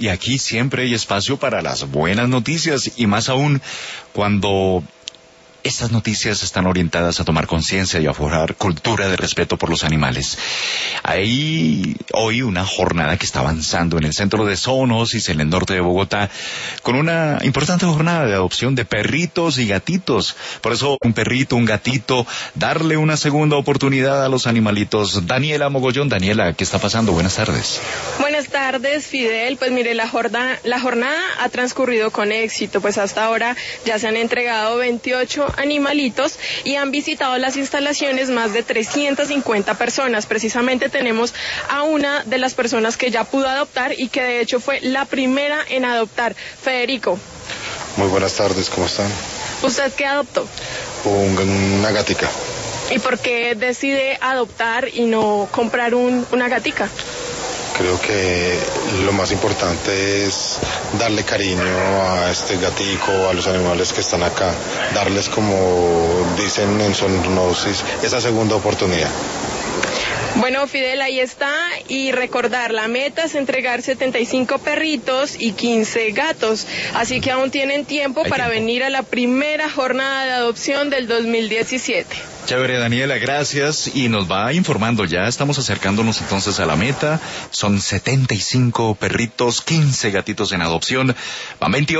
y aquí siempre hay espacio para las buenas noticias, y más aún cuando estas noticias están orientadas a tomar conciencia y a forjar cultura de respeto por los animales. Hay hoy una jornada que está avanzando en el centro de Zoonosis, en el norte de Bogotá, con una importante jornada de adopción de perritos y gatitos. Por eso, un perrito, un gatito, darle una segunda oportunidad a los animalitos. Daniela Mogollón. Daniela, ¿qué está pasando? Buenas tardes. Buenas tardes, Fidel. Pues mire, la jornada ha transcurrido con éxito. Pues hasta ahora ya se han entregado 28 animalitos y han visitado las instalaciones más de 350 personas. Precisamente tenemos a una de las personas que ya pudo adoptar y que de hecho fue la primera en adoptar. Federico. Muy buenas tardes, ¿cómo están? ¿Usted qué adoptó? Una gatica. ¿Y por qué decide adoptar y no comprar una gatica? Creo que lo más importante es darle cariño a este gatico, a los animales que están acá, darles, como dicen en Zoonosis, esa segunda oportunidad. Bueno, Fidel, ahí está, y recordar, la meta es entregar 75 perritos y 15 gatos, así que aún tienen tiempo para venir a la primera jornada de adopción del 2017. Chévere, Daniela, gracias, y nos va informando. Ya estamos acercándonos entonces a la meta. Son 75 perritos, 15 gatitos en adopción. Van 28.